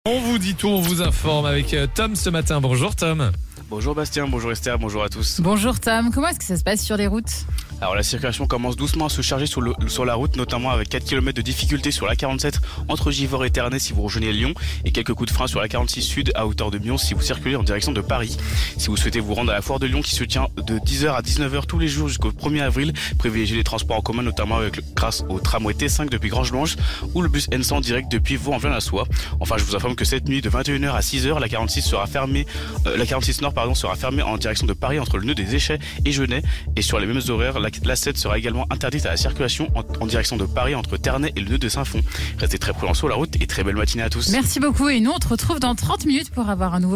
On vous dit tout, on vous informe avec Tom ce matin. Bonjour Tom. Bonjour Bastien, bonjour Esther, bonjour à tous. Bonjour Tom, comment est-ce que ça se passe sur les routes ? Alors la circulation commence doucement à se charger sur la route, notamment avec 4 km de difficulté sur la 47 entre Givors et Ternay si vous rejoignez Lyon et quelques coups de frein sur la 46 Sud à hauteur de Mions si vous circulez en direction de Paris. Si vous souhaitez vous rendre à la foire de Lyon qui se tient de 10h à 19h tous les jours jusqu'au 1er avril, privilégiez les transports en commun notamment grâce au tramway T5 depuis Grange-Blanche ou le bus N100 direct depuis Vaux-en-Velin-la-Soie. Enfin je vous informe que cette nuit de 21h à 6h, la 46 sera fermée, la 46 Nord sera fermée en direction de Paris entre le nœud des Échets et Genêt et sur les mêmes horaires, la 7 sera également interdite à la circulation en direction de Paris entre Ternay et le nœud de Saint-Fond. Restez très prudents sur la route et très belle matinée à tous. Merci beaucoup et nous on te retrouve dans 30 minutes pour avoir un nouveau